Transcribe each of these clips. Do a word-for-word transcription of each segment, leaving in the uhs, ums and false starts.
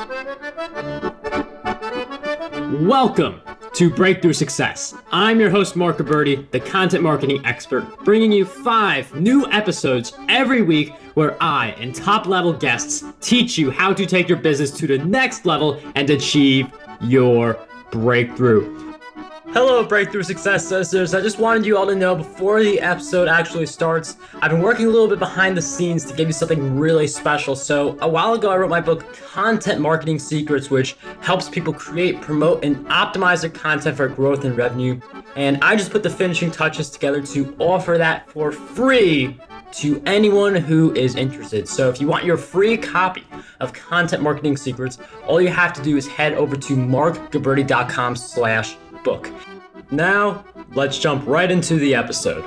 Welcome to Breakthrough Success. I'm your host, Mark Gabberty, the content marketing expert, bringing you five new episodes every week where I and top-level guests teach you how to take your business to the next level and achieve your breakthrough. Hello, Breakthrough Success listeners. I just wanted you all to know before the episode actually starts, I've been working a little bit behind the scenes to give you something really special. So a while ago, I wrote my book, Content Marketing Secrets, which helps people create, promote, and optimize their content for growth and revenue. And I just put the finishing touches together to offer that for free to anyone who is interested. So if you want your free copy of Content Marketing Secrets, all you have to do is head over to markgabberty.com slash book. Now, let's jump right into the episode.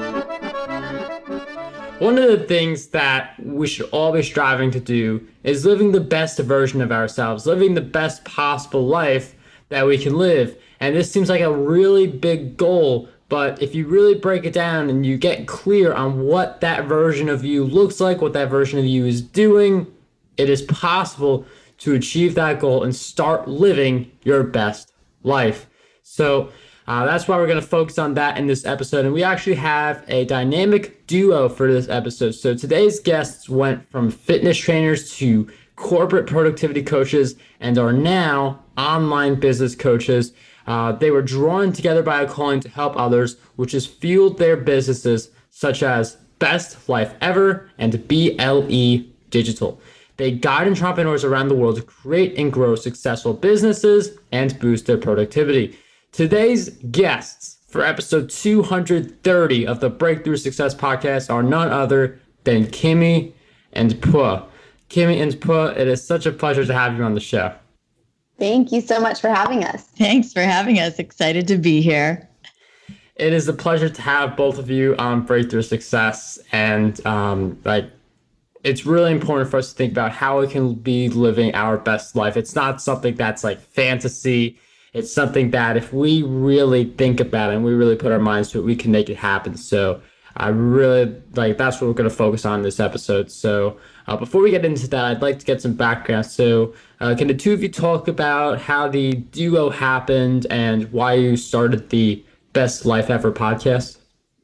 One of the things that we should all be striving to do is living the best version of ourselves, living the best possible life that we can live. And this seems like a really big goal, but if you really break it down and you get clear on what that version of you looks like, what that version of you is doing, it is possible to achieve that goal and start living your best life. So uh, that's why we're going to focus on that in this episode. And we actually have a dynamic duo for this episode. So today's guests went from fitness trainers to corporate productivity coaches and are now online business coaches. Uh, they were drawn together by a calling to help others, which has fueled their businesses such as Best Life Ever and B L E Digital. They guide entrepreneurs around the world to create and grow successful businesses and boost their productivity. Today's guests for episode two hundred thirty of the Breakthrough Success Podcast are none other than Kimmy and Pua. Kimmy and Pua, it is such a pleasure to have you on the show. Thank you so much for having us. Thanks for having us. Excited to be here. It is a pleasure to have both of you on Breakthrough Success. And um, like, it's really important for us to think about how we can be living our best life. It's not something that's like fantasy. It's something that if we really think about it and we really put our minds to it, we can make it happen. So I really like, that's what we're going to focus on in this episode. So uh, before we get into that, I'd like to get some background. So uh, can the two of you talk about how the duo happened and why you started the Best Life Ever podcast?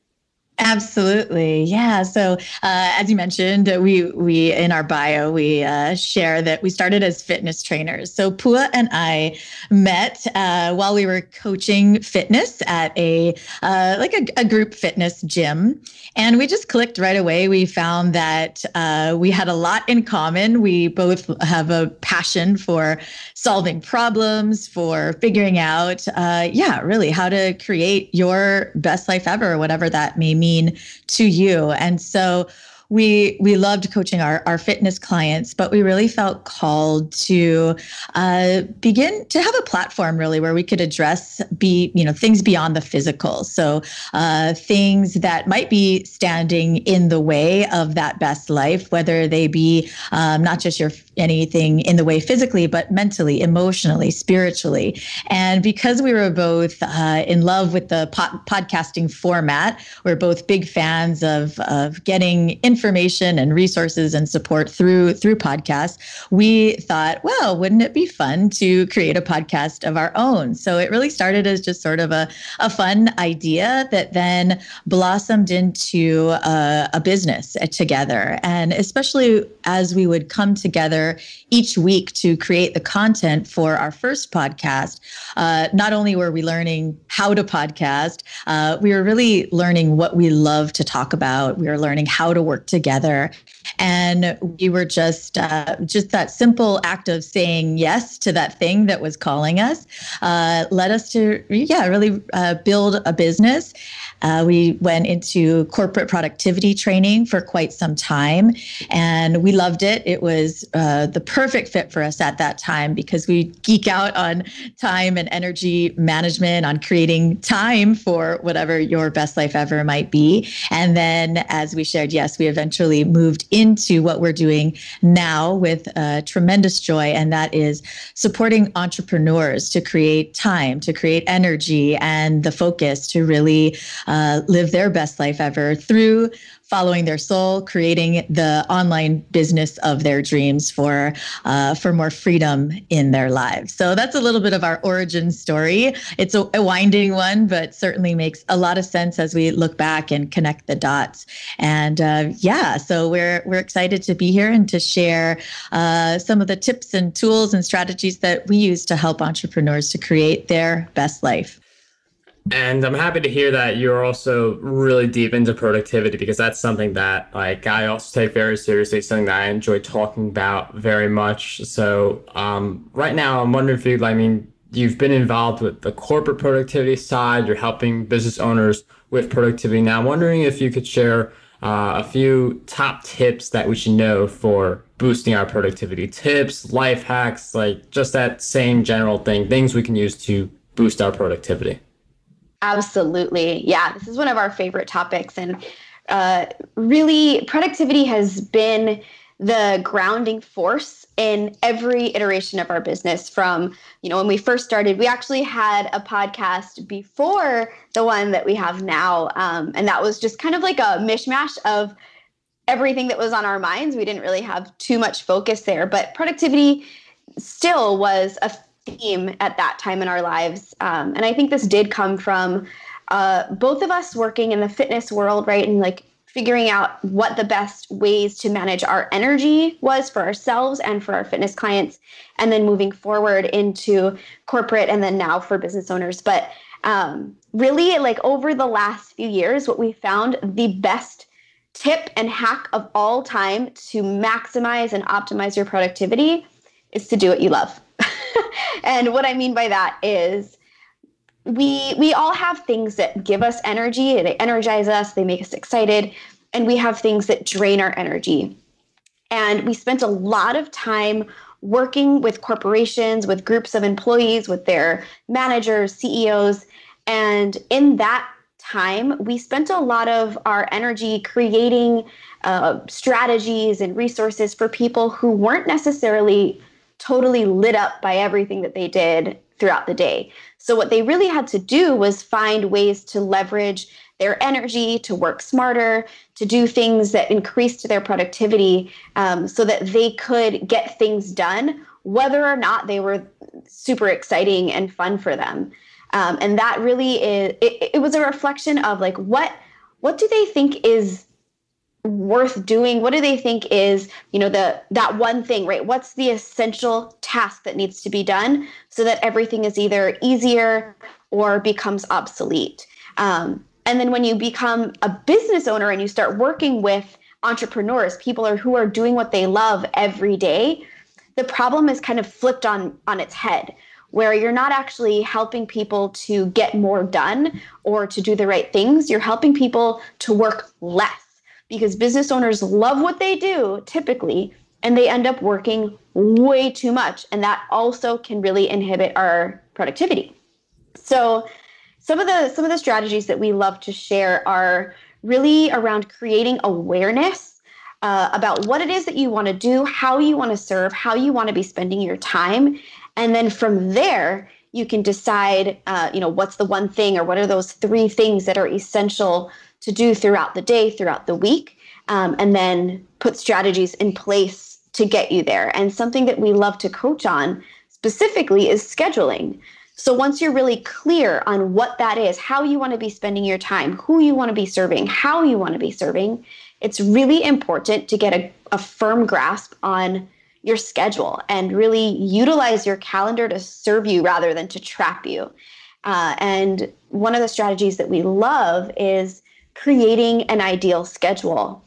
Absolutely. Yeah. So uh, as you mentioned, we we in our bio, we uh, share that we started as fitness trainers. So Pua and I met uh, while we were coaching fitness at a uh, like a, a group fitness gym. And we just clicked right away. We found that uh, we had a lot in common. We both have a passion for solving problems, for figuring out, uh, yeah, really how to create your best life ever, whatever that may mean to you. And so we we loved coaching our, our fitness clients, but we really felt called to uh, begin to have a platform really where we could address be you know things beyond the physical. So uh, things that might be standing in the way of that best life, whether they be um, not just your anything in the way physically, but mentally, emotionally, spiritually. And because we were both uh, in love with the pod- podcasting format, we're both big fans of of getting information information and resources and support through through podcasts, we thought, well, wouldn't it be fun to create a podcast of our own? So it really started as just sort of a, a fun idea that then blossomed into a, a business together. And especially as we would come together each week to create the content for our first podcast, uh, not only were we learning how to podcast, uh, we were really learning what we love to talk about. We were learning how to work together. And we were just uh, just that simple act of saying yes to that thing that was calling us uh, led us to, yeah, really uh, build a business. Uh, we went into corporate productivity training for quite some time, and we loved it. It was uh, the perfect fit for us at that time because we geek out on time and energy management, on creating time for whatever your best life ever might be. And then, as we shared, yes, we eventually moved into what we're doing now with uh, tremendous joy, and that is supporting entrepreneurs to create time, to create energy, and the focus to really Uh, live their best life ever through following their soul, creating the online business of their dreams for uh, for more freedom in their lives. So that's a little bit of our origin story. It's a, a winding one, but certainly makes a lot of sense as we look back and connect the dots. And uh, yeah, so we're we're excited to be here and to share uh, some of the tips and tools and strategies that we use to help entrepreneurs to create their best life. And I'm happy to hear that you're also really deep into productivity, because that's something that like I also take very seriously, something that I enjoy talking about very much. So um, right now, I'm wondering if you, I mean, you've been involved with the corporate productivity side, you're helping business owners with productivity. Now, I'm wondering if you could share uh, a few top tips that we should know for boosting our productivity. Tips, life hacks, like just that same general thing, things we can use to boost our productivity. Absolutely. Yeah, this is one of our favorite topics. And uh, really, productivity has been the grounding force in every iteration of our business. From, you know, when we first started, we actually had a podcast before the one that we have now. Um, and that was just kind of like a mishmash of everything that was on our minds. We didn't really have too much focus there, but productivity still was a theme at that time in our lives. Um, and I think this did come from uh, both of us working in the fitness world, right? And like figuring out what the best ways to manage our energy was for ourselves and for our fitness clients, and then moving forward into corporate and then now for business owners. But um, really, like over the last few years, what we found the best tip and hack of all time to maximize and optimize your productivity is to do what you love. And what I mean by that is we we all have things that give us energy, they energize us, they make us excited, and we have things that drain our energy. And we spent a lot of time working with corporations, with groups of employees, with their managers, C E Os, and in that time, we spent a lot of our energy creating uh, strategies and resources for people who weren't necessarily totally lit up by everything that they did throughout the day. So what they really had to do was find ways to leverage their energy, to work smarter, to do things that increased their productivity, um, so that they could get things done, whether or not they were super exciting and fun for them. Um, and that really is, it, it was a reflection of like, what, what do they think is worth doing? What do they think is, you know, the that one thing, right? What's the essential task that needs to be done so that everything is either easier or becomes obsolete? Um, and then when you become a business owner and you start working with entrepreneurs, people are, who are doing what they love every day, the problem is kind of flipped on on its head, where you're not actually helping people to get more done or to do the right things. You're helping people to work less, because business owners love what they do typically, and they end up working way too much. And that also can really inhibit our productivity. So some of the some of the strategies that we love to share are really around creating awareness uh, about what it is that you want to do, how you want to serve, how you want to be spending your time. And then from there, you can decide, uh, you know, what's the one thing, or what are those three things that are essential to do throughout the day, throughout the week, um, and then put strategies in place to get you there. And something that we love to coach on specifically is scheduling. So once you're really clear on what that is, how you want to be spending your time, who you want to be serving, how you want to be serving, it's really important to get a, a firm grasp on your schedule and really utilize your calendar to serve you rather than to trap you. Uh, and one of the strategies that we love is creating an ideal schedule.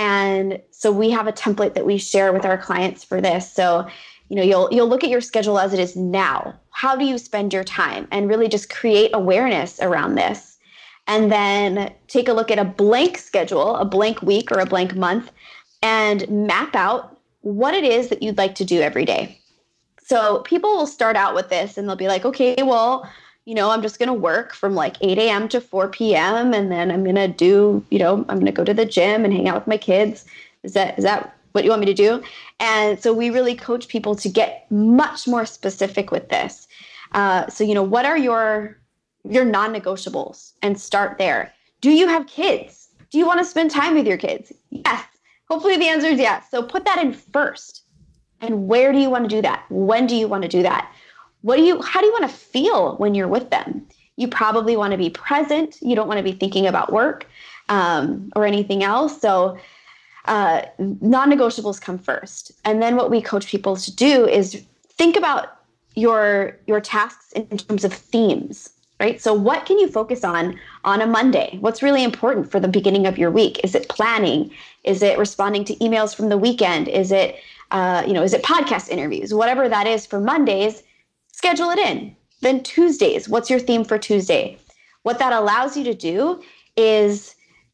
And so we have a template that we share with our clients for this. So, you know, you'll you'll look at your schedule as it is now. How do you spend your time? And really just create awareness around this. And then take a look at a blank schedule, a blank week or a blank month, and map out what it is that you'd like to do every day. So people will start out with this and they'll be like, okay, well, you know, I'm just going to work from like eight a.m. to four p.m. and then I'm going to do, you know, I'm going to go to the gym and hang out with my kids. Is that is that what you want me to do? And so we really coach people to get much more specific with this. Uh, so, you know, what are your your non-negotiables? And start there. Do you have kids? Do you want to spend time with your kids? Yes. Hopefully the answer is yes. So put that in first. And where do you want to do that? When do you want to do that? What do you, how do you want to feel when you're with them? You probably want to be present. You don't want to be thinking about work um, or anything else. So uh, non-negotiables come first. And then what we coach people to do is think about your, your tasks in terms of themes. Right? So what can you focus on on a Monday? What's really important for the beginning of your week? Is it planning? Is it responding to emails from the weekend? Is it, uh, you know, is it podcast interviews? Whatever that is for Mondays, schedule it in. Then Tuesdays, what's your theme for Tuesday? What that allows you to do is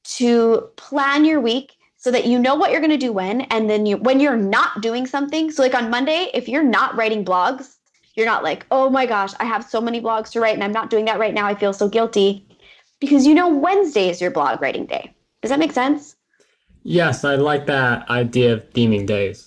to plan your week so that you know what you're going to do when, and then you, when you're not doing something. So like on Monday, if you're not writing blogs, you're not like, oh my gosh, I have so many blogs to write and I'm not doing that right now. I feel so guilty, because you know Wednesday is your blog writing day. Does that make sense? Yes, I like that idea of theming days.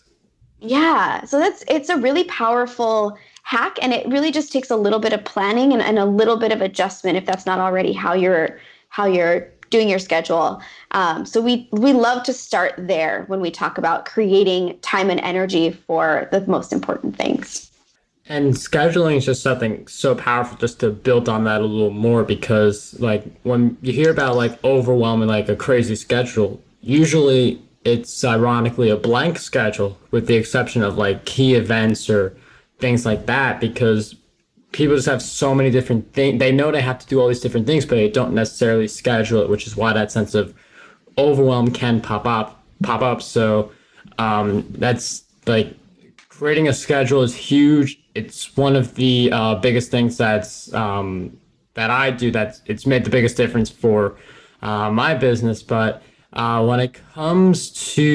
Yeah, so that's it's a really powerful hack, and it really just takes a little bit of planning and, and a little bit of adjustment if that's not already how you're how you're doing your schedule. Um, so we we love to start there when we talk about creating time and energy for the most important things. And scheduling is just something so powerful, just to build on that a little more, because like when you hear about like overwhelming, like a crazy schedule, usually it's ironically a blank schedule with the exception of like key events or things like that, because people just have so many different things. They know they have to do all these different things, but they don't necessarily schedule it, which is why that sense of overwhelm can pop up, pop up. So um, that's like creating a schedule is huge. It's one of the uh, biggest things that's um, that I do. That it's made the biggest difference for uh, my business. But uh, when it comes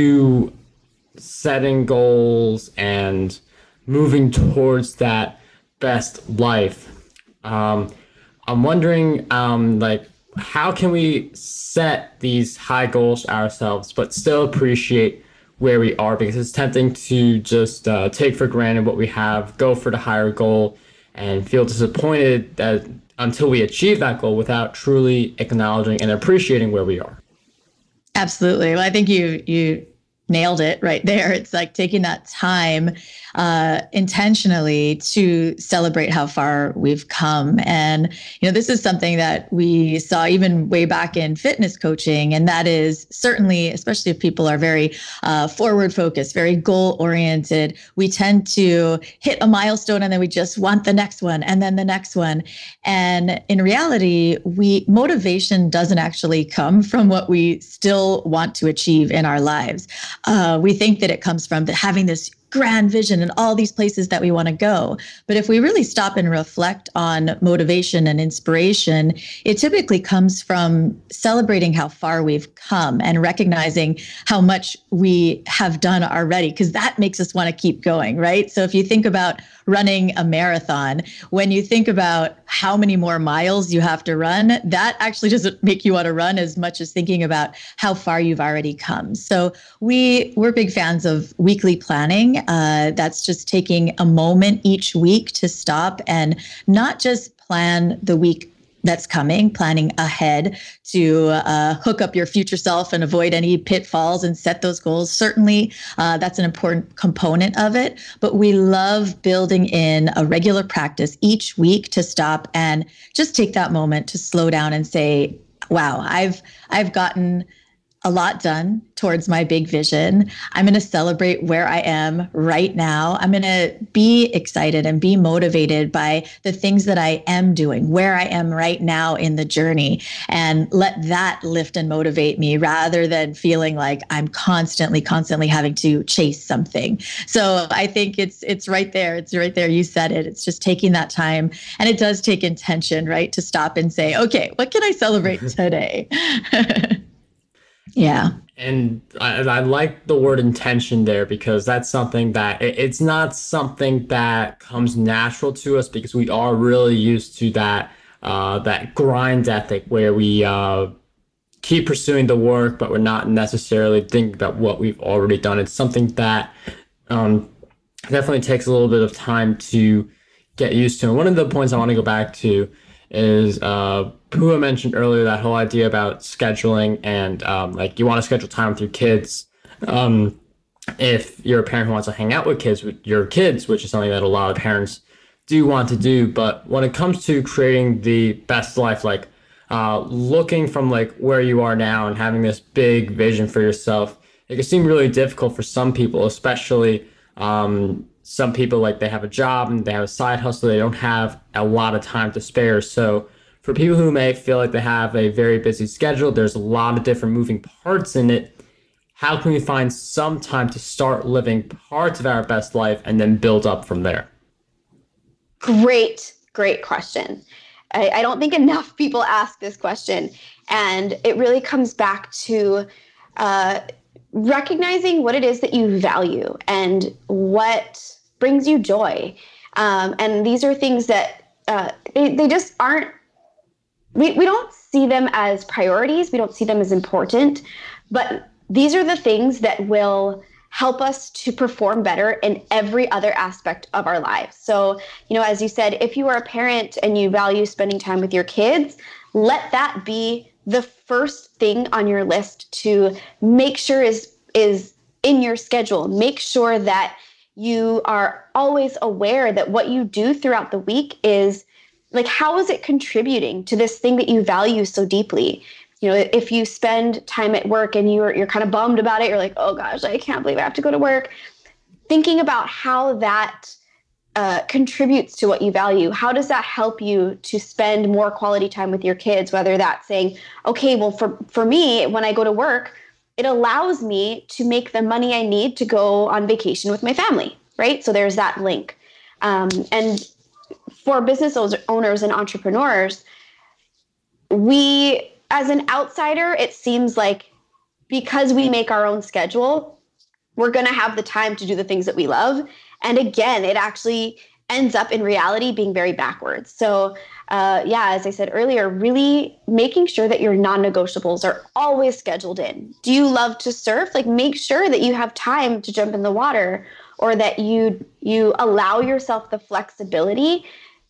to setting goals and moving towards that best life, um, I'm wondering, um, like, how can we set these high goals ourselves, but still appreciate where we are? Because it's tempting to just uh, take for granted what we have, go for the higher goal, and feel disappointed that until we achieve that goal without truly acknowledging and appreciating where we are. Absolutely. Well, I think you you nailed it right there. It's like taking that time uh, intentionally to celebrate how far we've come. And, you know, this is something that we saw even way back in fitness coaching. And that is certainly, especially if people are very uh, forward focused, very goal oriented, we tend to hit a milestone and then we just want the next one and then the next one. And in reality, we motivation doesn't actually come from what we still want to achieve in our lives. Uh, we think that it comes from the, having this grand vision and all these places that we want to go. But if we really stop and reflect on motivation and inspiration, it typically comes from celebrating how far we've come and recognizing how much we have done already, because that makes us want to keep going, right? So if you think about running a marathon, when you think about how many more miles you have to run, that actually doesn't make you want to run as much as thinking about how far you've already come. So we, we're big fans of weekly planning. Uh, that's just taking a moment each week to stop and not just plan the week that's coming, planning ahead to uh, hook up your future self and avoid any pitfalls and set those goals. Certainly, uh, that's an important component of it. But we love building in a regular practice each week to stop and just take that moment to slow down and say, wow, I've I've gotten a lot done towards my big vision. I'm going to celebrate where I am right now. I'm going to be excited and be motivated by the things that I am doing, where I am right now in the journey, and let that lift and motivate me rather than feeling like I'm constantly, constantly having to chase something. So I think it's it's right there. It's right there. You said it. It's just taking that time. And it does take intention, right? To stop and say, okay, what can I celebrate today? Yeah. And I, I like the word intention there, because that's something that it, it's not something that comes natural to us, because we are really used to that uh, that grind ethic where we uh, keep pursuing the work, but we're not necessarily thinking about what we've already done. It's something that um, definitely takes a little bit of time to get used to. And one of the points I want to go back to is uh, Pua mentioned earlier that whole idea about scheduling and um, like you want to schedule time with your kids. Um, if you're a parent who wants to hang out with kids, with your kids, which is something that a lot of parents do want to do. But when it comes to creating the best life, like uh, looking from like where you are now and having this big vision for yourself, it can seem really difficult for some people, especially um, some people like they have a job and they have a side hustle. They don't have a lot of time to spare. So for people who may feel like they have a very busy schedule, there's a lot of different moving parts in it. How can we find some time to start living parts of our best life and then build up from there? Great, great question. I, I don't think enough people ask this question. And it really comes back to uh, recognizing what it is that you value and what brings you joy. Um, and these are things that uh, they, they just aren't, we, we don't see them as priorities. We don't see them as important, but these are the things that will help us to perform better in every other aspect of our lives. So, you know, as you said, if you are a parent and you value spending time with your kids, let that be the first thing on your list to make sure is is in your schedule. Make sure that you are always aware that what you do throughout the week is like, how is it contributing to this thing that you value so deeply? You know, if you spend time at work and you're you're kind of bummed about it, you're like, oh gosh, I can't believe I have to go to work. Thinking about how that uh, contributes to what you value. How does that help you to spend more quality time with your kids? Whether that's saying, okay, well, for, for me, when I go to work, it allows me to make the money I need to go on vacation with my family, right? So there's that link. Um, and for business owners and entrepreneurs, we, as an outsider, it seems like because we make our own schedule, we're going to have the time to do the things that we love. And again, it actually ends up in reality being very backwards. So uh, yeah, as I said earlier, really making sure that your non-negotiables are always scheduled in. Do you love to surf? Like, make sure that you have time to jump in the water, or that you you allow yourself the flexibility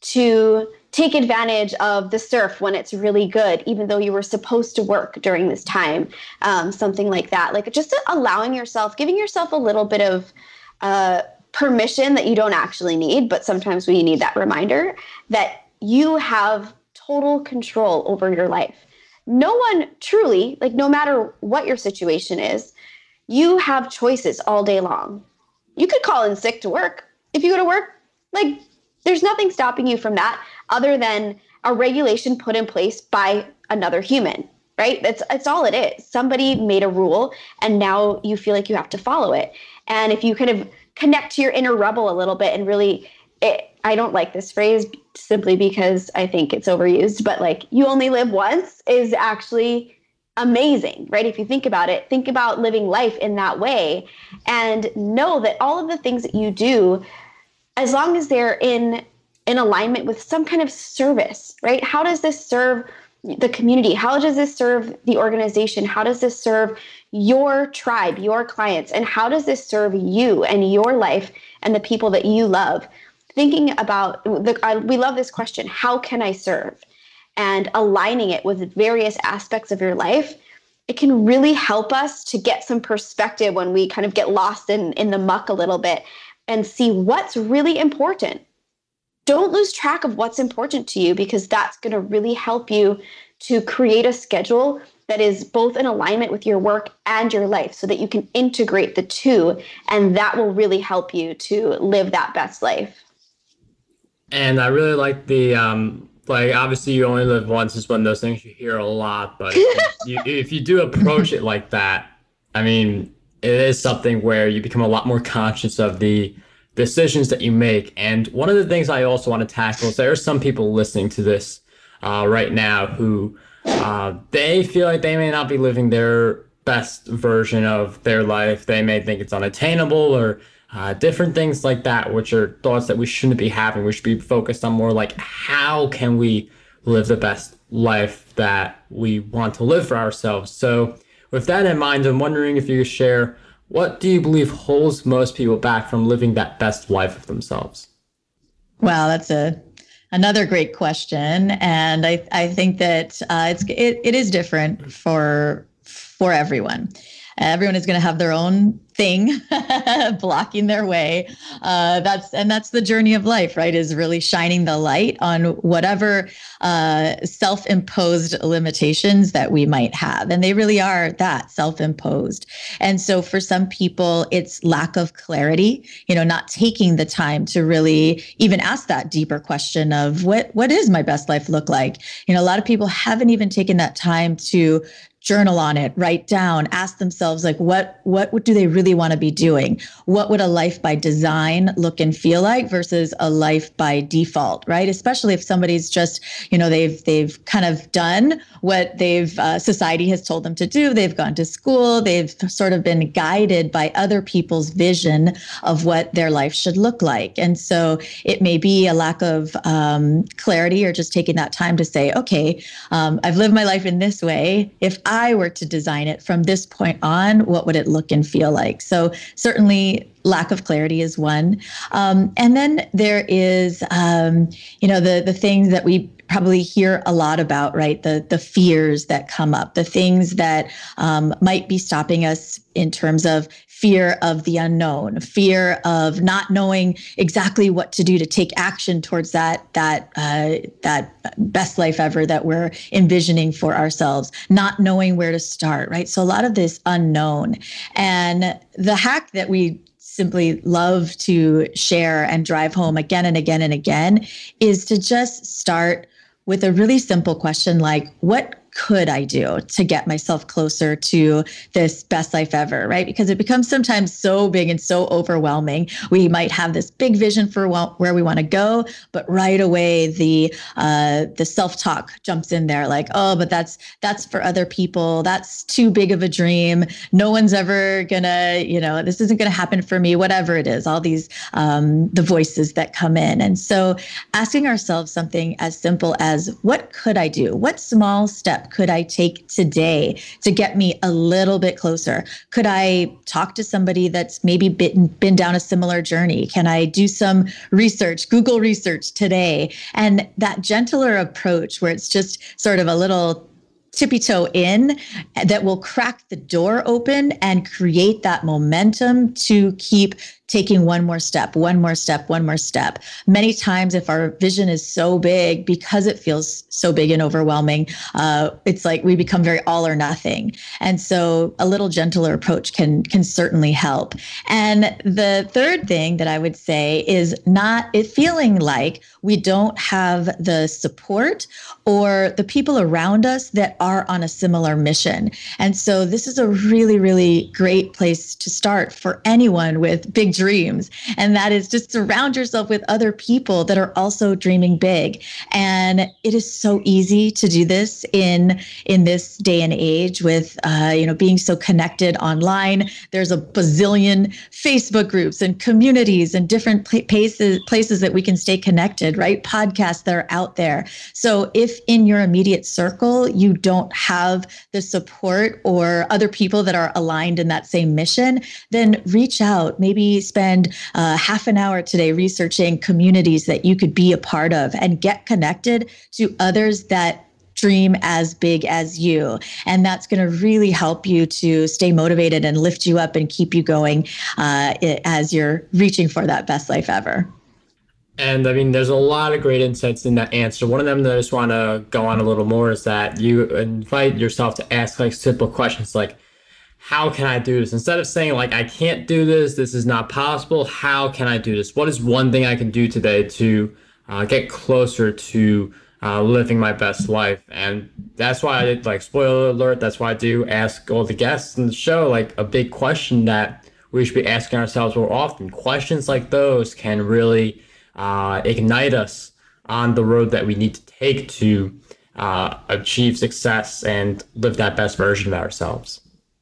to take advantage of the surf when it's really good, even though you were supposed to work during this time, um, something like that. Like, just allowing yourself, giving yourself a little bit of uh, permission that you don't actually need, but sometimes we need that reminder that you have total control over your life. No one truly, like, no matter what your situation is, you have choices all day long. You could call in sick to work. If you go to work, like, there's nothing stopping you from that other than a regulation put in place by another human, right? That's, that's all it is. Somebody made a rule and now you feel like you have to follow it. And if you kind of connect to your inner rebel a little bit and really, it, I don't like this phrase simply because I think it's overused, but like, you only live once is actually amazing, right? If you think about it, think about living life in that way and know that all of the things that you do, as long as they're in in alignment with some kind of service, right? How does this serve the community? How does this serve the organization? How does this serve your tribe, your clients? And how does this serve you and your life and the people that you love? Thinking about, the, I, we love this question, how can I serve? And aligning it with various aspects of your life, it can really help us to get some perspective when we kind of get lost in, in the muck a little bit and see what's really important. Don't lose track of what's important to you, because that's going to really help you to create a schedule that is both in alignment with your work and your life so that you can integrate the two, and that will really help you to live that best life. And I really like the, um, like, obviously you only live once is one of those things you hear a lot, but if, you, if you do approach it like that, I mean, it is something where you become a lot more conscious of the decisions that you make. And one of the things I also want to tackle is there are some people listening to this uh, right now who uh, they feel like they may not be living their best version of their life. They may think it's unattainable or uh, different things like that, which are thoughts that we shouldn't be having. We should be focused on more like, how can we live the best life that we want to live for ourselves? So with that in mind, I'm wondering if you could share, what do you believe holds most people back from living that best life of themselves? Wow, that's a Another great question, and I I think that uh, it's it, it is different for for everyone. Everyone is going to have their own thing blocking their way. Uh, that's and that's the journey of life, right? Is really shining the light on whatever uh, self-imposed limitations that we might have, and they really are that self-imposed. And so, for some people, it's lack of clarity. You know, not taking the time to really even ask that deeper question of what what is my best life look like. You know, a lot of people haven't even taken that time to journal on it, write down, ask themselves, like, what, what, what do they really want to be doing? What would a life by design look and feel like versus a life by default, right? Especially if somebody's just, you know, they've, they've kind of done what they've, uh, society has told them to do. They've gone to school. They've sort of been guided by other people's vision of what their life should look like. And so it may be a lack of um, clarity or just taking that time to say, okay, um, I've lived my life in this way. If I were to design it from this point on, what would it look and feel like? So certainly lack of clarity is one. Um, and then there is, um, you know, the the things that we probably hear a lot about, right? The the fears that come up, the things that um, might be stopping us in terms of fear of the unknown, fear of not knowing exactly what to do to take action towards that that uh, that best life ever that we're envisioning for ourselves, not knowing where to start, right? So a lot of this unknown. And the hack that we simply love to share and drive home again and again and again is to just start with a really simple question like, what could I do to get myself closer to this best life ever, right? Because it becomes sometimes so big and so overwhelming. We might have this big vision for where we want to go, but right away the uh, the self-talk jumps in there, like, oh, but that's that's for other people. That's too big of a dream. No one's ever gonna, you know, this isn't gonna happen for me. Whatever it is, all these um, the voices that come in, and so asking ourselves something as simple as, what could I do? What small step could I take today to get me a little bit closer? Could I talk to somebody that's maybe been, been down a similar journey? Can I do some research, Google research today? And that gentler approach where it's just sort of a little tippy toe in that will crack the door open and create that momentum to keep taking one more step, one more step, one more step. Many times, if our vision is so big, because it feels so big and overwhelming, uh, it's like we become very all or nothing. And so a little gentler approach can can certainly help. And the third thing that I would say is not it feeling like we don't have the support or the people around us that are on a similar mission. And so this is a really, really great place to start for anyone with big dreams. And that is just surround yourself with other people that are also dreaming big. And it is so easy to do this in, in this day and age with, uh, you know, being so connected online. There's a bazillion Facebook groups and communities and different places, places that we can stay connected, right? Podcasts that are out there. So if in your immediate circle, you don't have the support or other people that are aligned in that same mission, then reach out, maybe spend uh, half an hour today researching communities that you could be a part of and get connected to others that dream as big as you. And that's going to really help you to stay motivated and lift you up and keep you going uh, as you're reaching for that best life ever. And I mean, there's a lot of great insights in that answer. One of them that I just want to go on a little more is that you invite yourself to ask like simple questions like, how can I do this? Instead of saying like, I can't do this, this is not possible, how can I do this? What is one thing I can do today to uh, get closer to uh, living my best life? And that's why I did, like, spoiler alert, that's why I do ask all the guests in the show, like, a big question that we should be asking ourselves more often. Questions like those can really uh, ignite us on the road that we need to take to uh, achieve success and live that best version of ourselves.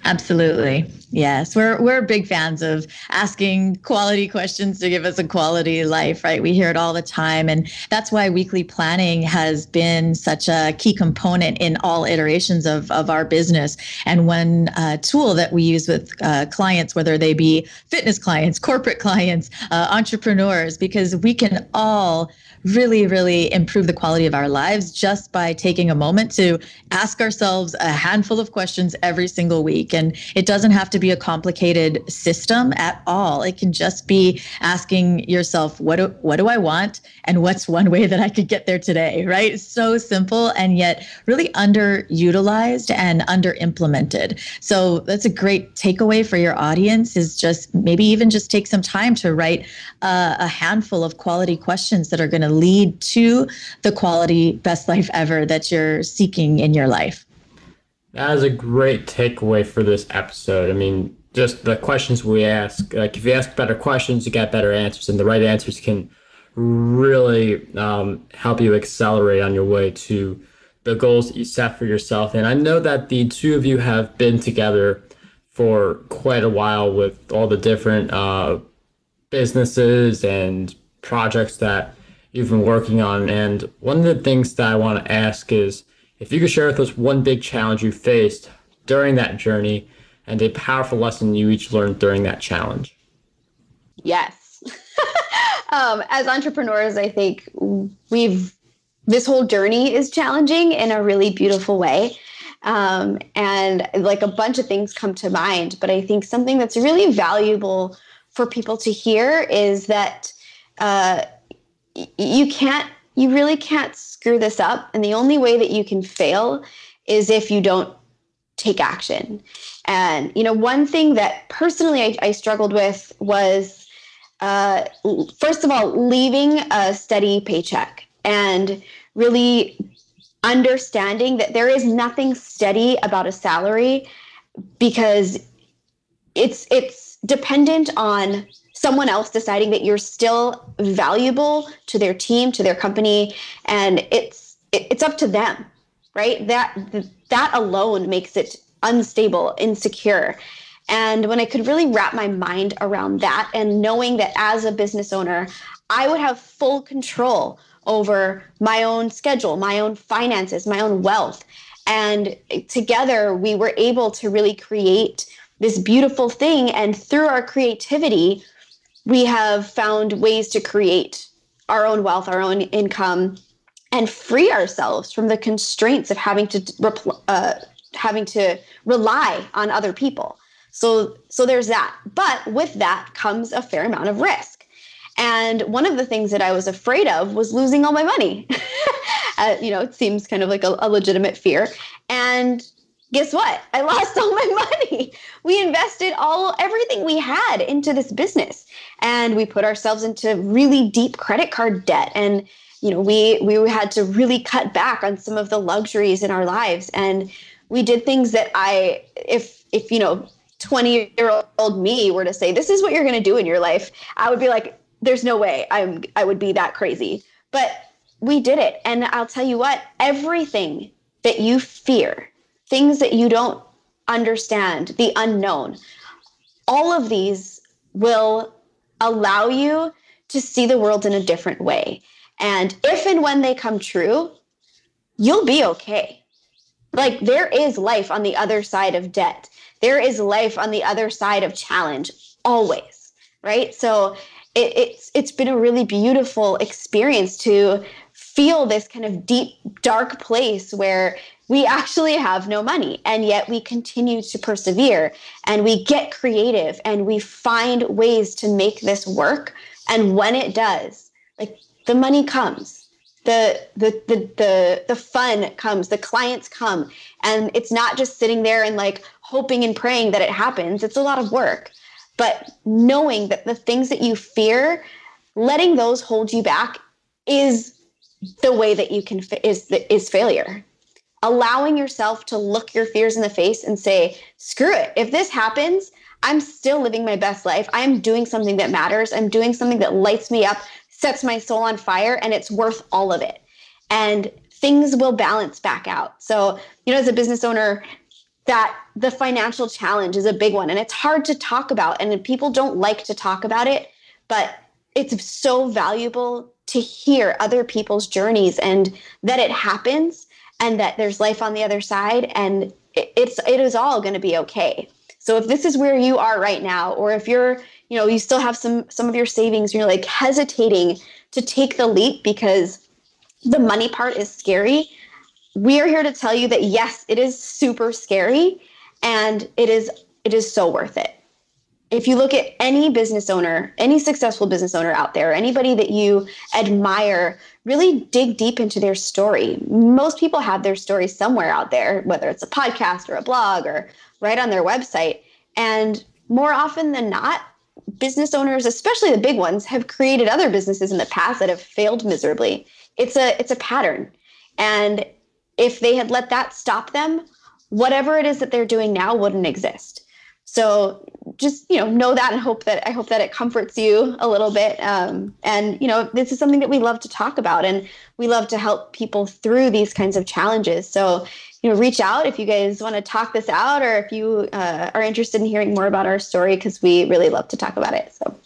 Absolutely. Yes. We're we're big fans of asking quality questions to give us a quality life, right? We hear it all the time. And that's why weekly planning has been such a key component in all iterations of, of our business. And one uh, tool that we use with uh, clients, whether they be fitness clients, corporate clients, uh, entrepreneurs, because we can all really, really improve the quality of our lives just by taking a moment to ask ourselves a handful of questions every single week. And it doesn't have to be a complicated system at all. It can just be asking yourself, what do, what do I want? And what's one way that I could get there today, right? It's so simple and yet really underutilized and under-implemented. So that's a great takeaway for your audience, is just maybe even just take some time to write uh, a handful of quality questions that are going to lead to the quality best life ever that you're seeking in your life. That is a great takeaway for this episode. I mean, just the questions we ask, like if you ask better questions, you get better answers, and the right answers can really um, help you accelerate on your way to the goals that you set for yourself. And I know that the two of you have been together for quite a while with all the different uh, businesses and projects that you've been working on. And one of the things that I want to ask is if you could share with us one big challenge you faced during that journey and a powerful lesson you each learned during that challenge. Yes. um, as entrepreneurs, I think we've, this whole journey is challenging in a really beautiful way. Um, and like a bunch of things come to mind, but I think something that's really valuable for people to hear is that, uh, you can't, you really can't screw this up. And the only way that you can fail is if you don't take action. And, you know, one thing that personally I, I struggled with was, uh, first of all, leaving a steady paycheck and really understanding that there is nothing steady about a salary because it's, it's dependent on someone else deciding that you're still valuable to their team, to their company, and it's it, it's up to them, right? That that alone makes it unstable, insecure. And when I could really wrap my mind around that and knowing that as a business owner, I would have full control over my own schedule, my own finances, my own wealth. And together we were able to really create this beautiful thing. And through our creativity, we have found ways to create our own wealth, our own income, and free ourselves from the constraints of having to repl- uh, having to rely on other people. So, so there's that. But with that comes a fair amount of risk. And one of the things that I was afraid of was losing all my money. uh, you know, it seems kind of like a, a legitimate fear. And guess what? I lost all my money. We invested all everything we had into this business, and we put ourselves into really deep credit card debt. And you know, we we had to really cut back on some of the luxuries in our lives. And we did things that I, if if you know, twenty-year-old me were to say, "This is what you're going to do in your life," I would be like, "There's no way I'm I would be that crazy." But we did it, and I'll tell you what: everything that you fear, things that you don't understand, the unknown, all of these will allow you to see the world in a different way. And if and when they come true, you'll be okay. Like, there is life on the other side of debt. There is life on the other side of challenge, always, right? So it, it's it's been a really beautiful experience to feel this kind of deep, dark place where we actually have no money, and yet we continue to persevere, and we get creative, and we find ways to make this work. And when it does, like, the money comes, the the the the the fun comes, the clients come, and it's not just sitting there and like hoping and praying that it happens. It's a lot of work, but knowing that the things that you fear, letting those hold you back, is the way that you can is is failure. Allowing yourself to look your fears in the face and say, screw it. If this happens, I'm still living my best life. I'm doing something that matters. I'm doing something that lights me up, sets my soul on fire, and it's worth all of it. And things will balance back out. So, you know, as a business owner, that the financial challenge is a big one, and it's hard to talk about, and people don't like to talk about it, but it's so valuable to hear other people's journeys and that it happens and that there's life on the other side, and it, it's it is all going to be okay. So if this is where you are right now, or if you're, you know, you still have some some of your savings and you're like hesitating to take the leap because the money part is scary, we are here to tell you that yes, it is super scary, and it is it is so worth it. If you look at any business owner, any successful business owner out there, anybody that you admire, really dig deep into their story. Most people have their story somewhere out there, whether it's a podcast or a blog or right on their website. And more often than not, business owners, especially the big ones, have created other businesses in the past that have failed miserably. It's a it's a pattern. And if they had let that stop them, whatever it is that they're doing now wouldn't exist. So just, you know, know that and hope that I hope that it comforts you a little bit. Um, and, you know, this is something that we love to talk about, and we love to help people through these kinds of challenges. So, you know, reach out if you guys want to talk this out, or if you uh, are interested in hearing more about our story, because we really love to talk about it. So,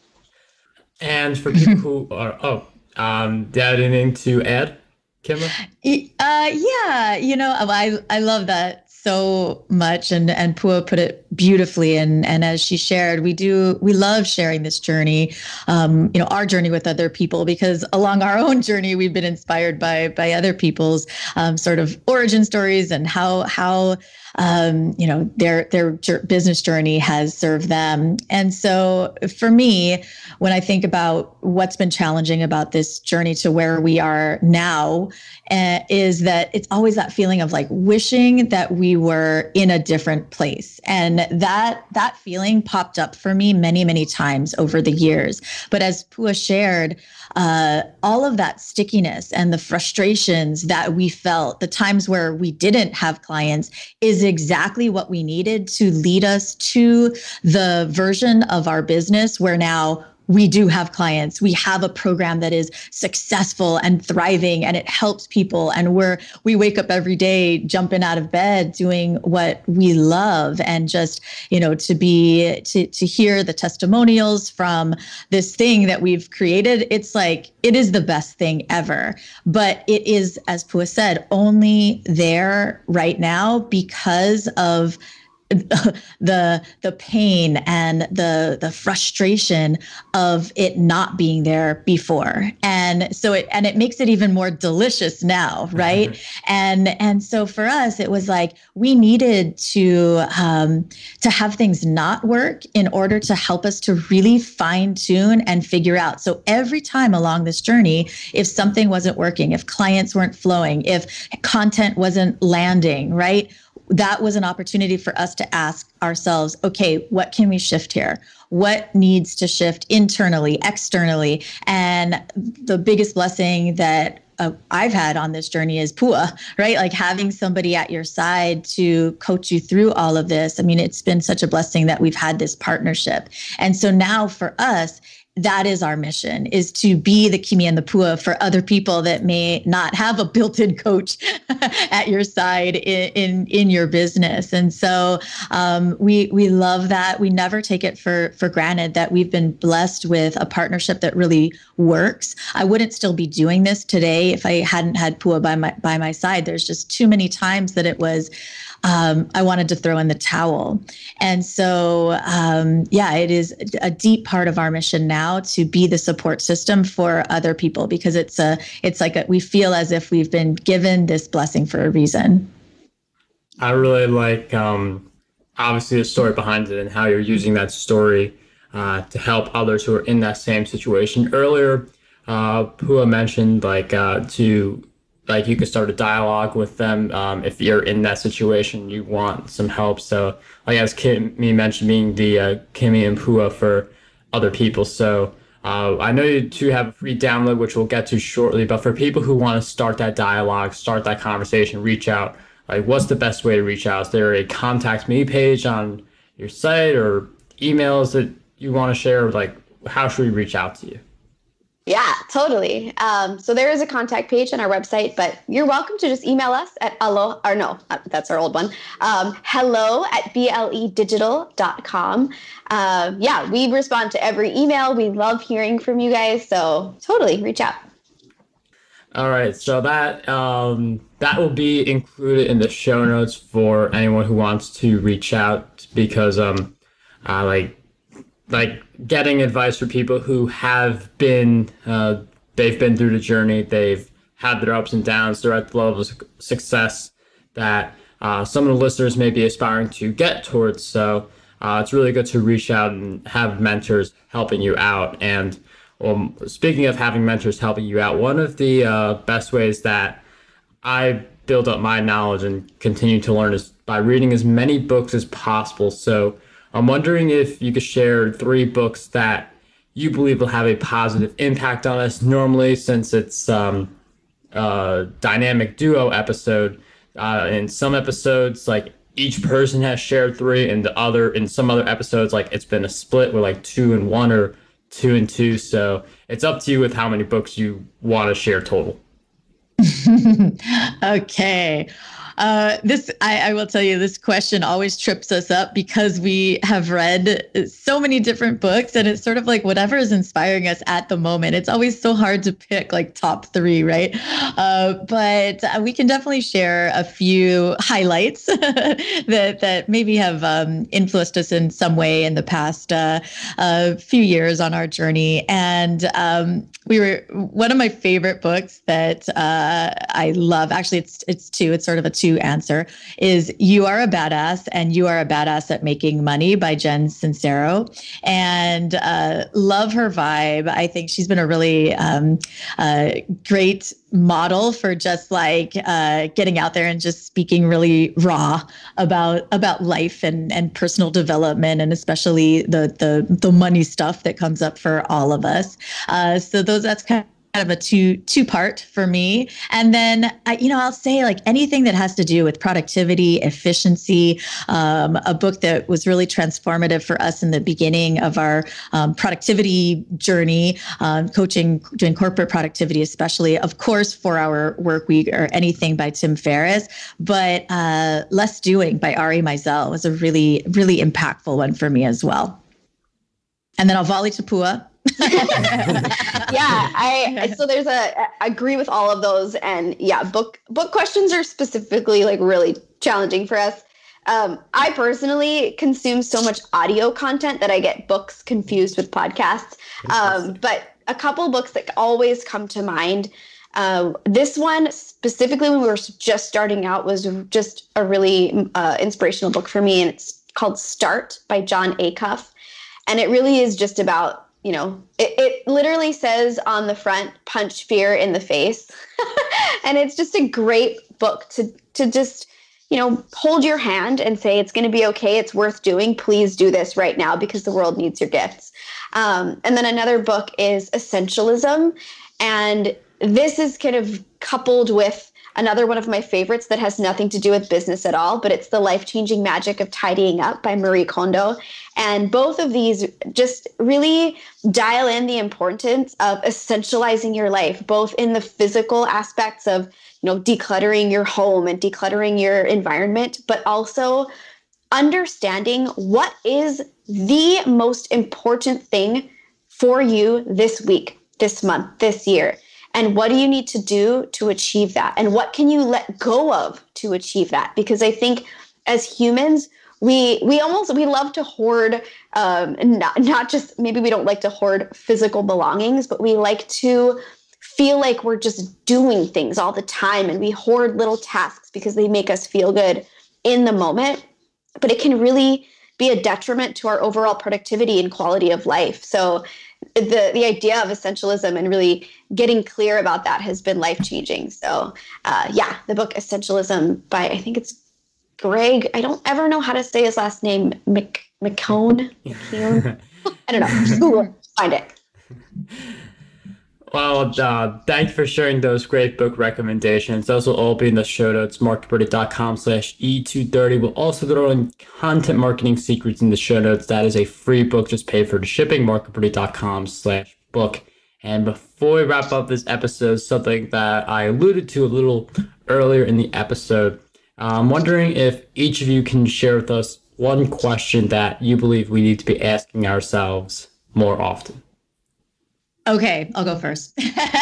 and for people who are, oh, um, do you have anything to add, Kimra? Uh, yeah, you know, I I love that so much, and and Pua put it beautifully, and and as she shared, we do we love sharing this journey, um, you know, our journey with other people, because along our own journey, we've been inspired by by other people's um, sort of origin stories and how how um, you know their their business journey has served them. And so for me, when I think about what's been challenging about this journey to where we are now, uh, is that it's always that feeling of like wishing that we were in a different place. And that that feeling popped up for me many, many times over the years. But as Pua shared, uh, all of that stickiness and the frustrations that we felt, the times where we didn't have clients, is exactly what we needed to lead us to the version of our business where now we do have clients. We have a program that is successful and thriving, and it helps people. And we're we wake up every day, jumping out of bed, doing what we love, and just, you know, to be to to hear the testimonials from this thing that we've created. It's like it is the best thing ever. But it is, as Pua said, only there right now because of the the pain and the the frustration of it not being there before. And so it and it makes it even more delicious now, right? Mm-hmm. And and so for us, it was like we needed to um, to have things not work in order to help us to really fine tune and figure out. So every time along this journey, if something wasn't working, if clients weren't flowing, if content wasn't landing, right? That was an opportunity for us to ask ourselves, okay, what can we shift here? What needs to shift internally, externally? And the biggest blessing that uh, I've had on this journey is Pua, right? Like having somebody at your side to coach you through all of this. I mean, it's been such a blessing that we've had this partnership. And so now for us, that is our mission, is to be the Kimi and the Pua for other people that may not have a built-in coach at your side in, in, in your business. And so um, we we love that. We never take it for, for granted that we've been blessed with a partnership that really works. I wouldn't still be doing this today if I hadn't had Pua by my, by my side. There's just too many times that it was Um, I wanted to throw in the towel. And so, um, yeah, it is a deep part of our mission now to be the support system for other people, because it's a, it's like a, we feel as if we've been given this blessing for a reason. I really like, um, obviously the story behind it and how you're using that story uh, to help others who are in that same situation. Earlier, uh, Pua mentioned like uh, to Like you could start a dialogue with them um, if you're in that situation, you want some help. So, like as Kimmy mentioned, being the uh, Kimi and Pua for other people. So, uh, I know you two have a free download, which we'll get to shortly. But for people who want to start that dialogue, start that conversation, reach out. Like, what's the best way to reach out? Is there a contact me page on your site or emails that you want to share? Like, how should we reach out to you? Yeah, totally. Um, so there is a contact page on our website, but you're welcome to just email us at hello, or no, that's our old one, um, hello at b l e digital dot com. Uh, yeah, we respond to every email. We love hearing from you guys, so totally reach out. All right, so that um, that will be included in the show notes for anyone who wants to reach out, because um, uh, like like getting advice from people who have been uh, they've been through the journey, they've had their ups and downs, they're at the level of success that uh, some of the listeners may be aspiring to get towards. So uh, it's really good to reach out and have mentors helping you out. And Um, speaking of having mentors helping you out, one of the uh, best ways that I build up my knowledge and continue to learn is by reading as many books as possible. So I'm wondering if you could share three books that you believe will have a positive impact on us. Normally, since it's um, a dynamic duo episode, uh, in some episodes, like each person has shared three, and the other, in some other episodes, like it's been a split with like two and one or two and two. So it's up to you with how many books you want to share total. Okay. Uh, this, I, I will tell you, this question always trips us up because we have read so many different books, and it's sort of like whatever is inspiring us at the moment. It's always so hard to pick like top three, right? Uh, but we can definitely share a few highlights that that maybe have um, influenced us in some way in the past uh, uh, few years on our journey. And um, we were one of my favorite books that uh, I love. Actually, it's it's two. It's sort of a two answer. Is You Are a Badass and You Are a Badass at Making Money by Jen Sincero, and uh, love her vibe. I think she's been a really um, uh, great model for just like uh, getting out there and just speaking really raw about about life and and personal development, and especially the the the money stuff that comes up for all of us. Uh, so those that's kind of kind of a two two part for me. And then I, you know, I'll say like anything that has to do with productivity, efficiency, um, a book that was really transformative for us in the beginning of our um, productivity journey, um, coaching, doing corporate productivity, especially, of course, four hour work week or anything by Tim Ferriss, but uh, Less Doing by Ari Meisel was a really, really impactful one for me as well. And then I'll volley to Pua. yeah, I so there's a I agree with all of those, and yeah, book book questions are specifically like really challenging for us. Um, I personally consume so much audio content that I get books confused with podcasts. Um, but a couple books that always come to mind. Uh, this one specifically, when we were just starting out, was just a really uh, inspirational book for me, and it's called Start by Jon Acuff, and it really is just about, you know, it, it literally says on the front, punch fear in the face. And it's just a great book to to just, you know, hold your hand and say, it's going to be okay. It's worth doing. Please do this right now because the world needs your gifts. Um, and then another book is Essentialism. And this is kind of coupled with another one of my favorites that has nothing to do with business at all, but it's The Life-Changing Magic of Tidying Up by Marie Kondo. And both of these just really dial in the importance of essentializing your life, both in the physical aspects of, you know, decluttering your home and decluttering your environment, but also understanding what is the most important thing for you this week, this month, this year. And what do you need to do to achieve that? And what can you let go of to achieve that? Because I think as humans, we we almost, we love to hoard, um, not, not just, maybe we don't like to hoard physical belongings, but we like to feel like we're just doing things all the time. And we hoard little tasks because they make us feel good in the moment. But it can really be a detriment to our overall productivity and quality of life. So the the idea of essentialism and really getting clear about that has been life-changing. So uh, yeah, the book Essentialism by, I think it's Greg, I don't ever know how to say his last name, Mc, McCone? McCune? I don't know. Just Google it, find it. Well, uh, thanks for sharing those great book recommendations. Those will all be in the show notes, marketbirdy.com slash E230. We'll also throw in Content Marketing Secrets in the show notes. That is a free book. Just pay for the shipping, marketbirdy.com slash book And before we wrap up this episode, something that I alluded to a little earlier in the episode, I'm wondering if each of you can share with us one question that you believe we need to be asking ourselves more often. Okay, I'll go first.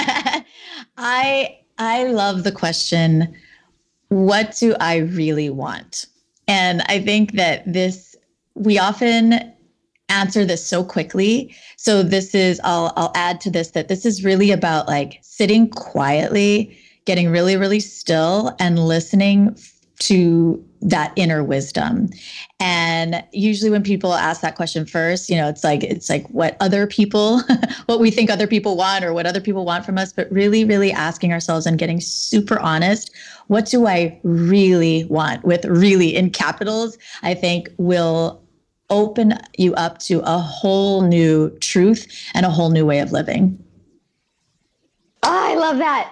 I I love the question, what do I really want? And I think that this, we often answer this so quickly. So this is, I'll I'll add to this that this is really about like sitting quietly, getting really, really still and listening to that inner wisdom. And usually when people ask that question first, you know, it's like, it's like what other people, what we think other people want or what other people want from us, but really, really asking ourselves and getting super honest. What do I really want? With really in capitals, I think will open you up to a whole new truth and a whole new way of living. Oh, I love that.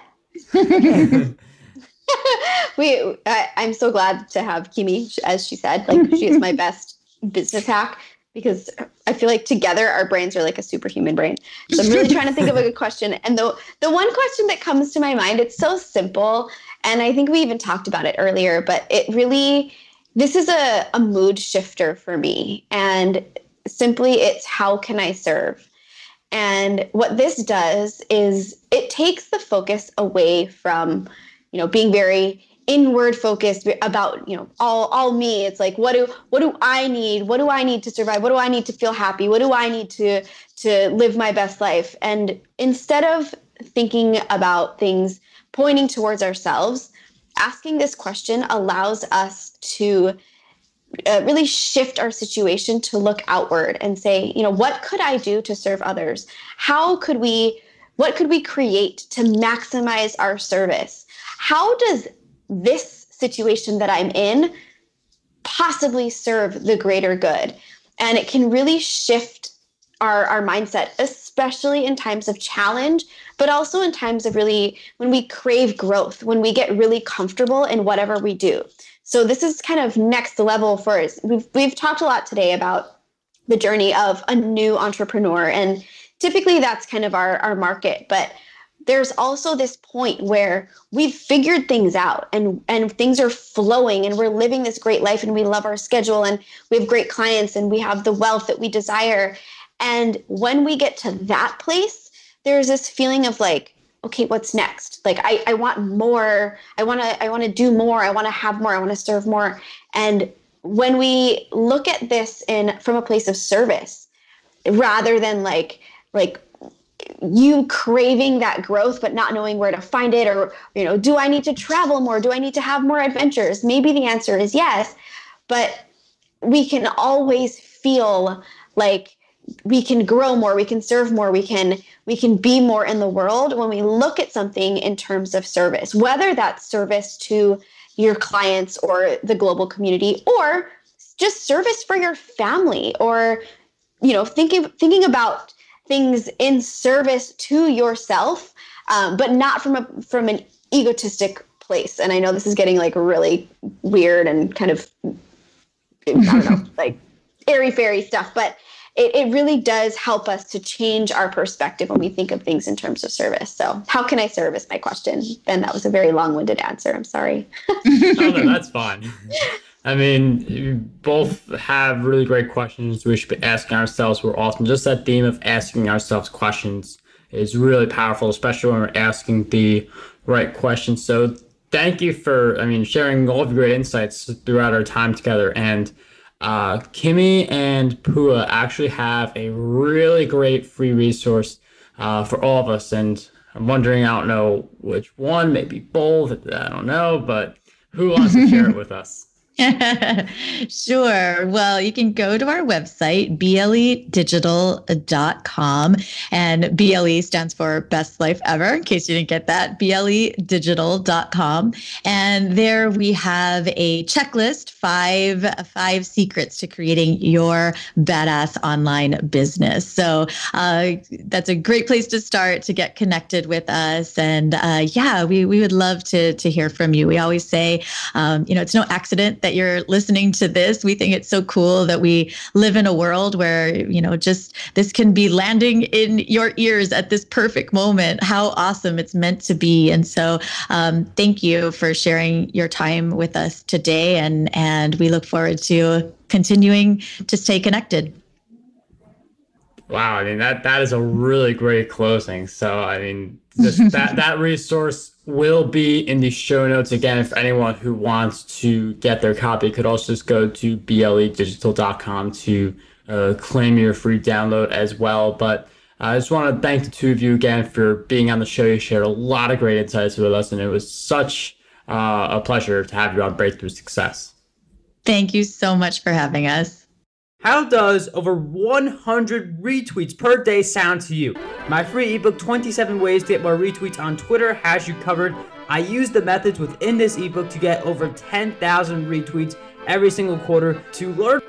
we, I, I'm so glad to have Kimi, as she said, like she is my best business hack because I feel like together our brains are like a superhuman brain. So I'm really trying to think of a good question. And the, the one question that comes to my mind, it's so simple. And I think we even talked about it earlier, but it really, this is a, a mood shifter for me. And simply it's how can I serve? And what this does is it takes the focus away from, you know, being very inward focused about, you know, all, all me. It's like, what do, what do I need? What do I need to survive? What do I need to feel happy? What do I need to, to live my best life? And instead of thinking about things pointing towards ourselves, asking this question allows us to uh, really shift our situation to look outward and say, you know, what could I do to serve others? How could we, what could we create to maximize our service? How does this situation that I'm in possibly serve the greater good? And it can really shift our, our mindset, especially in times of challenge, but also in times of really when we crave growth, when we get really comfortable in whatever we do. So this is kind of next level for us. We've, we've talked a lot today about the journey of a new entrepreneur, and typically that's kind of our, our market. But there's also this point where we've figured things out and, and things are flowing and we're living this great life and we love our schedule and we have great clients and we have the wealth that we desire. And when we get to that place, there's this feeling of like, okay, what's next? Like, I, I want more. I want to, I want to do more. I want to have more. I want to serve more. And when we look at this in, from a place of service, rather than like, like, you craving that growth, but not knowing where to find it, or, you know, do I need to travel more? Do I need to have more adventures? Maybe the answer is yes, but we can always feel like we can grow more, we can serve more, we can, we can be more in the world when we look at something in terms of service, whether that's service to your clients or the global community, or just service for your family, or, you know, thinking, thinking about things in service to yourself, um, but not from a from an egotistic place. And I know this is getting like really weird and kind of, I don't know, like airy fairy stuff, but it, it really does help us to change our perspective when we think of things in terms of service. So how can I serve is my question. Ben, that was a very long-winded answer. I'm sorry. Oh, no, that's fine. I mean, you both have really great questions we should be asking ourselves more often. Just that theme of asking ourselves questions is really powerful, especially when we're asking the right questions. So thank you for, I mean, sharing all of your great insights throughout our time together. And uh, Kimi and Pua actually have a really great free resource uh, for all of us. And I'm wondering, I don't know which one, maybe both, I don't know, but who wants to share it with us? Sure. Well, you can go to our website, B L E digital dot com, and B L E stands for Best Life Ever, in case you didn't get that, B L E digital dot com. And there we have a checklist, five, five secrets to creating your badass online business. So uh, that's a great place to start to get connected with us. And uh, yeah, we, we would love to, to hear from you. We always say, um, you know, it's no accident that you're listening to this. We think it's so cool that we live in a world where, you know, just this can be landing in your ears at this perfect moment. How awesome it's meant to be. And so um, thank you for sharing your time with us today. And, and we look forward to continuing to stay connected. Wow, I mean that that is a really great closing. So I mean this, that that resource will be in the show notes. Again, if anyone who wants to get their copy could also just go to b l e digital dot com to uh, claim your free download as well. But I just want to thank the two of you again for being on the show. You shared a lot of great insights with us, and it was such uh, a pleasure to have you on Breakthrough Success. Thank you so much for having us. How does over one hundred retweets per day sound to you? My free ebook, twenty-seven Ways to Get More Retweets on Twitter, has you covered. I use the methods within this ebook to get over ten thousand retweets every single quarter. To learn